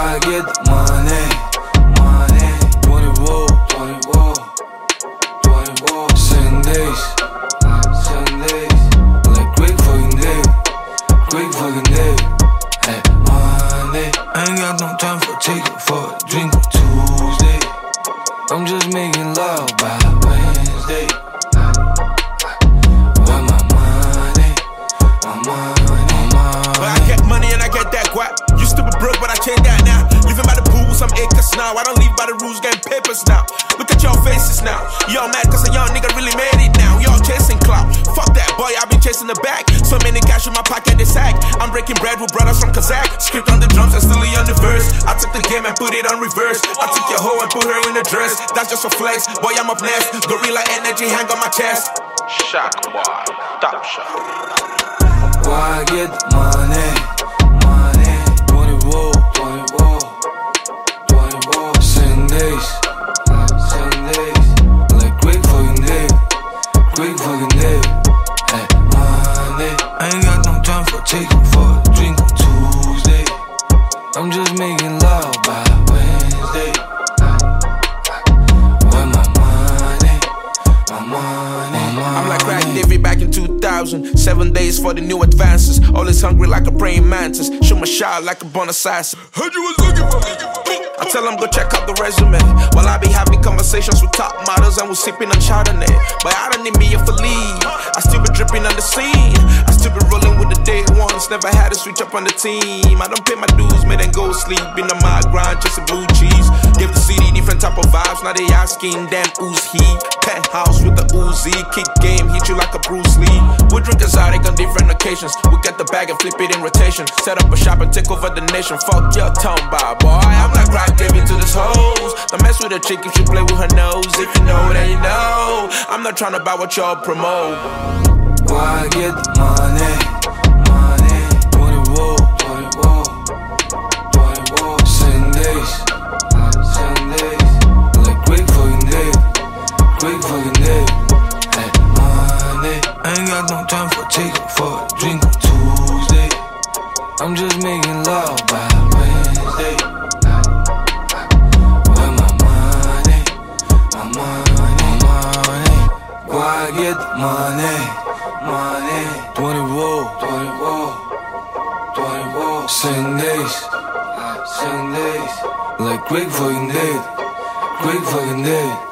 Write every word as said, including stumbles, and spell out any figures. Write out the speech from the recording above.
Why I get the money, money. twenty wall, twenty wall, twenty wall. Seven days, seven days. Like quick fucking day, quick fucking day. Hey, Monday. I ain't got no time for taking for a drink on Tuesday. I'm just making love by Wednesday. Where my money, my money, my money. But I get money and I get that guap. Used to be broke, but I changed that now. Living by the pool with some acres now. I don't live by the rules, getting papers now. Look at your faces now. Y'all mad cause a young nigga really made it now. Y'all chasing clout. Fuck that boy, I been chasing the bag. So many cash in my pocket, they sag. I'm breaking bread with brothers from Kazakh. Script on the drums and still on the verse. I took the game and put it on reverse. I took your hoe and put her in a dress. That's just a flex, boy I'm up next. Gorilla energy hang on my chest. Shock boy, top shot. Why I get the money, money. twenty wall, twenty wall, twenty wall. Seven days, seven days. Like quick fucking day, quick fucking day. Hey, Monday. I ain't got no time for taking for a drink on Tuesday. I'm just making love by Wednesday. Where my money, my money, my money. I'm like Crack David back in two thousand. Seven days for the new advances. Always hungry like a praying mantis. Shoot my shot like a born assassin. Heard you was looking for me. I tell them go check out the resume. While I be having conversations with top models and we sipping on Chardonnay. But I don't need me if I leave. I still be dripping on the scene. I still be rolling with the day ones. Never had to switch up on the team. I don't pay my dues, made them go sleep. Been on my grind, chasing blue cheese. Give the city different type of vibes. Now they asking, damn, who's he? Penthouse with the Uzi. Kick game, hit you like a Bruce Lee. We drink exotic on different occasions. We get the bag and flip it in rotation. Set up a shop and take over the nation. Fuck your tongue, by boy. I'm like Crack David to this hoes. Don't mess with a chick if she play with her nose. If you know, then you know. I'm not trying to buy what y'all promote. Why I get the money, money. twenty wall, twenty wall, twenty wall. Seven days, seven days. Like quick fucking day, quick fucking day. Hey, Monday. I ain't got no time for taking for a drink on Tuesday. I'm just making love by Wednesday. Where my money, my money, my money. Why I get the money, money. twenty wall, twenty wall, twenty wall. Seven days, seven days. Like quick fucking day, quick fucking day.